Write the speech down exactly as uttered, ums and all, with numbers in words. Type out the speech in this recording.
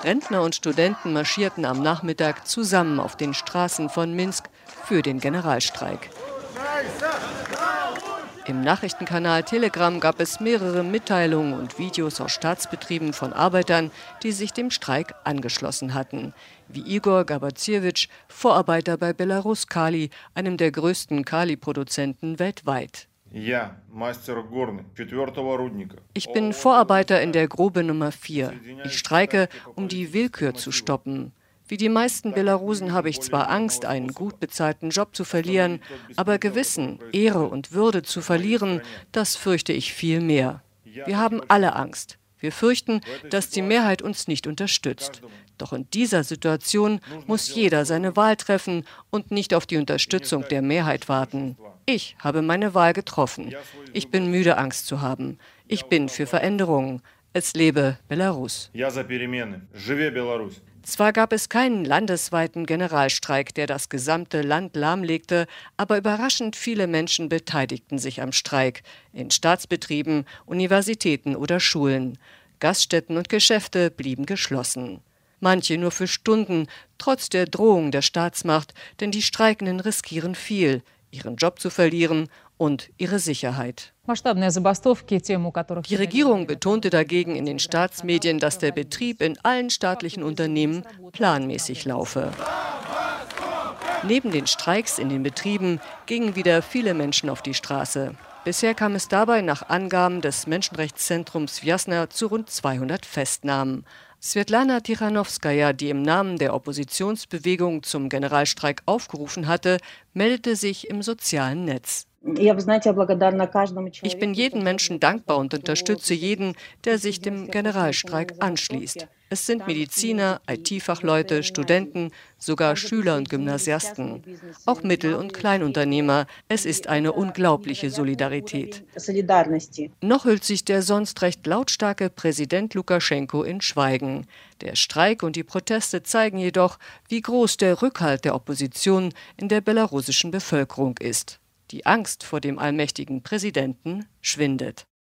Rentner und Studenten marschierten am Nachmittag zusammen auf den Straßen von Minsk für den Generalstreik. Im Nachrichtenkanal Telegram gab es mehrere Mitteilungen und Videos aus Staatsbetrieben von Arbeitern, die sich dem Streik angeschlossen hatten. Wie Igor Gabaziewicz, Vorarbeiter bei Belarus Kali, einem der größten Kali-Produzenten weltweit. Ich bin Vorarbeiter in der Grube Nummer vier. Ich streike, um die Willkür zu stoppen. Wie die meisten Belarusen habe ich zwar Angst, einen gut bezahlten Job zu verlieren, aber Gewissen, Ehre und Würde zu verlieren, das fürchte ich viel mehr. Wir haben alle Angst. Wir fürchten, dass die Mehrheit uns nicht unterstützt. Doch in dieser Situation muss jeder seine Wahl treffen und nicht auf die Unterstützung der Mehrheit warten. Ich habe meine Wahl getroffen. Ich bin müde, Angst zu haben. Ich bin für Veränderungen. Es lebe Belarus. Zwar gab es keinen landesweiten Generalstreik, der das gesamte Land lahmlegte, aber überraschend viele Menschen beteiligten sich am Streik. In Staatsbetrieben, Universitäten oder Schulen. Gaststätten und Geschäfte blieben geschlossen. Manche nur für Stunden, trotz der Drohung der Staatsmacht, denn die Streikenden riskieren viel, ihren Job zu verlieren und ihre Sicherheit. Die Regierung betonte dagegen in den Staatsmedien, dass der Betrieb in allen staatlichen Unternehmen planmäßig laufe. Neben den Streiks in den Betrieben gingen wieder viele Menschen auf die Straße. Bisher kam es dabei nach Angaben des Menschenrechtszentrums Vjasna zu rund zweihundert Festnahmen. Svetlana Tichanowskaja, die im Namen der Oppositionsbewegung zum Generalstreik aufgerufen hatte, meldete sich im sozialen Netz. Ich bin jedem Menschen dankbar und unterstütze jeden, der sich dem Generalstreik anschließt. Es sind Mediziner, I T-Fachleute, Studenten, sogar Schüler und Gymnasiasten, auch Mittel- und Kleinunternehmer. Es ist eine unglaubliche Solidarität. Noch hüllt sich der sonst recht lautstarke Präsident Lukaschenko in Schweigen. Der Streik und die Proteste zeigen jedoch, wie groß der Rückhalt der Opposition in der belarussischen Bevölkerung ist. Die Angst vor dem allmächtigen Präsidenten schwindet.